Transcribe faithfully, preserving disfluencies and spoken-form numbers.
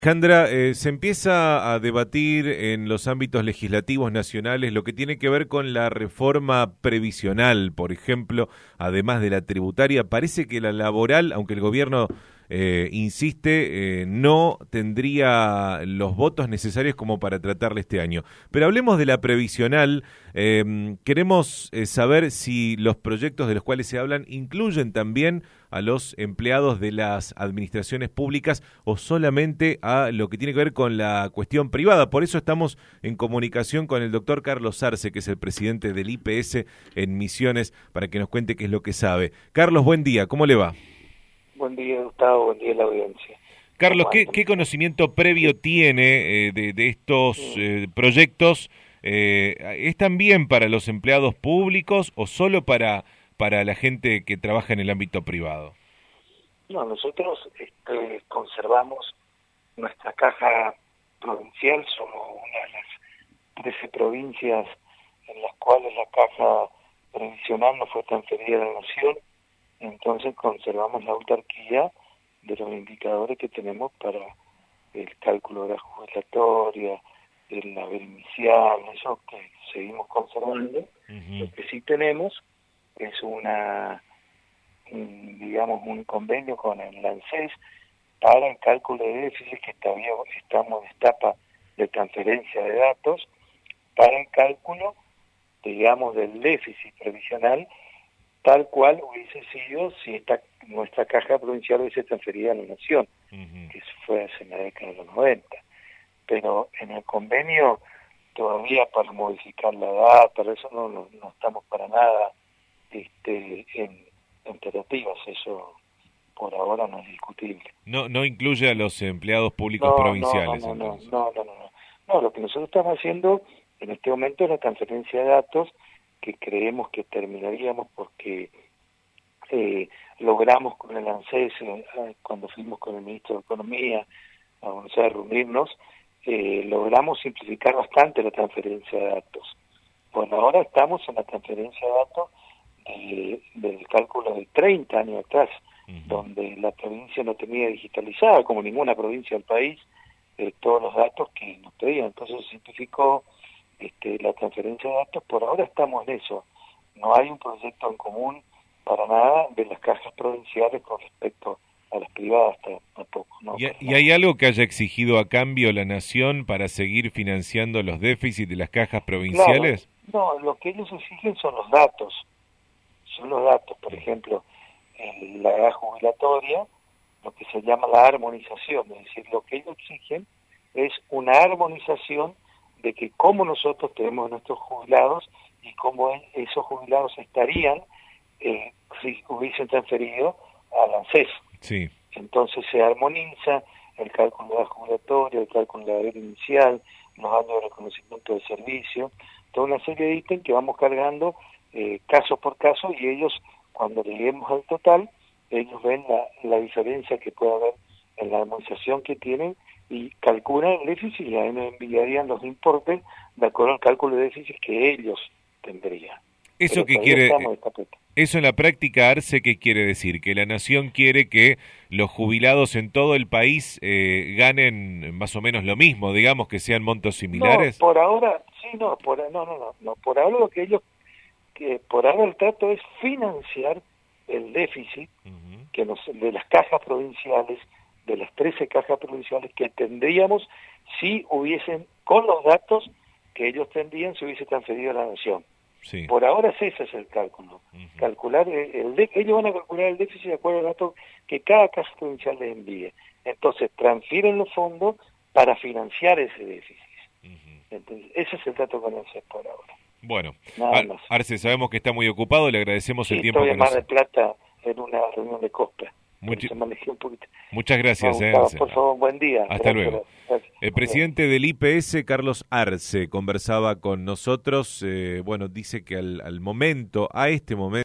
Jandra, eh, se empieza a debatir en los ámbitos legislativos nacionales lo que tiene que ver con la reforma previsional, por ejemplo, además de la tributaria. Parece que la laboral, aunque el gobierno eh, insiste, eh, no tendría los votos necesarios como para tratarla este año. Pero hablemos de la previsional. Eh, queremos eh, saber si los proyectos de los cuales se hablan incluyen también a los empleados de las administraciones públicas o solamente a lo que tiene que ver con la cuestión privada. Por eso estamos en comunicación con el doctor Carlos Arce, que es el presidente del I P S en Misiones, para que nos cuente qué es lo que sabe. Carlos, buen día, ¿cómo le va? Buen día, Gustavo, buen día a la audiencia. Carlos, ¿qué, qué conocimiento previo tiene eh, de, de estos eh, proyectos? Eh, ¿Es también para los empleados públicos o solo para... para la gente que trabaja en el ámbito privado? No, nosotros este, conservamos nuestra caja provincial, somos una de las trece provincias en las cuales la caja previsional no fue transferida a la Nación, entonces conservamos la autarquía de los indicadores que tenemos para el cálculo de la jubilatoria, el haber inicial, eso que seguimos conservando. Uh-huh. Lo que sí tenemos es una, un, digamos, un convenio con el ANSES para el cálculo de déficit, que todavía estamos en etapa de transferencia de datos, para el cálculo, digamos, del déficit previsional, tal cual hubiese sido si esta, nuestra caja provincial hubiese transferida a la Nación, uh-huh. que fue hace la década de los noventa. Pero en el convenio, todavía para modificar la data, eso no, no, no estamos para nada Este, en, en terapias, eso por ahora no es discutible. No no incluye a los empleados públicos no, provinciales. No, no, no, no, no, no, no. No, lo que nosotros estamos haciendo en este momento es la transferencia de datos, que creemos que terminaríamos porque eh, logramos con el ANSES, eh, cuando fuimos con el ministro de Economía a Buenos Aires a reunirnos, eh, logramos simplificar bastante la transferencia de datos. Bueno, ahora estamos en la transferencia de datos De, del cálculo de treinta años atrás, uh-huh. donde la provincia no tenía digitalizada, como ninguna provincia del país, eh, todos los datos que nos pedían. Entonces se simplificó este, la transferencia de datos. Por ahora estamos en eso. No hay un proyecto en común para nada de las cajas provinciales con respecto a las privadas tampoco. ¿No? ¿Y, ¿Y hay algo que haya exigido a cambio la Nación para seguir financiando los déficits de las cajas provinciales? Claro, no, lo que ellos exigen son los datos. Son los datos, por ejemplo, en la edad jubilatoria, lo que se llama la armonización, es decir, lo que ellos exigen es una armonización de que cómo nosotros tenemos nuestros jubilados y cómo esos jubilados estarían eh, si hubiesen transferido al ANSES. Sí. Entonces se armoniza el cálculo de la jubilatoria, el cálculo de la edad inicial, los años de reconocimiento de servicio, toda una serie de ítems que vamos cargando Eh, caso por caso, y ellos, cuando lleguemos al total, ellos ven la, la diferencia que puede haber en la armonización que tienen y calculan el déficit y ahí nos enviarían los importes de acuerdo al cálculo de déficit que ellos tendrían. ¿Eso qué quiere? Eso en la práctica, Arce, ¿qué quiere decir? Que la Nación quiere que los jubilados en todo el país eh, ganen más o menos lo mismo, digamos, que sean montos similares. No, por ahora, sí, no, por, no, no, no, no, por ahora lo que ellos que por ahora el trato es financiar el déficit uh-huh. que nos, de las cajas provinciales, de las trece cajas provinciales que tendríamos si hubiesen, con los datos que ellos tendrían si hubiese transferido a la Nación. Sí. Por ahora ese es el cálculo. Uh-huh. Calcular el, el ellos van a calcular el déficit de acuerdo al dato que cada caja provincial les envíe. Entonces transfieren los fondos para financiar ese déficit. Uh-huh. Entonces ese es el trato con el C E S por ahora. Bueno, Ar Arce, sabemos que está muy ocupado, le agradecemos sí, el tiempo estoy que nos... Mar del Plata en una reunión de COSPA. Much... Un Muchas gracias. No, eh, Gustavo, por favor, buen día. Hasta gracias, luego. Gracias. El presidente del I P S, Carlos Arce, conversaba con nosotros. Eh, bueno, dice que al, al momento, a este momento...